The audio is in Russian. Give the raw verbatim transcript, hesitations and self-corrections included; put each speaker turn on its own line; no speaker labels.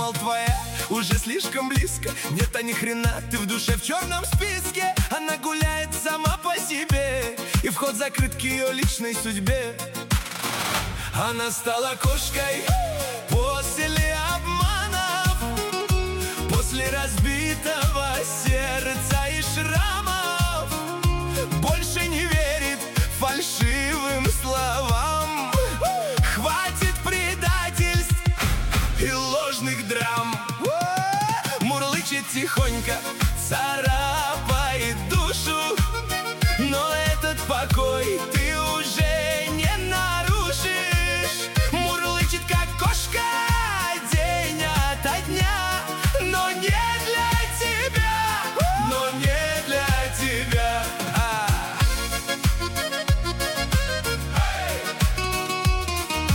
мол, твоя уже слишком близко. Нет-то ни хрена, ты в душе в черном списке. Она гуляет сама по себе, и вход закрыт к ее личной судьбе. Она стала кошкой,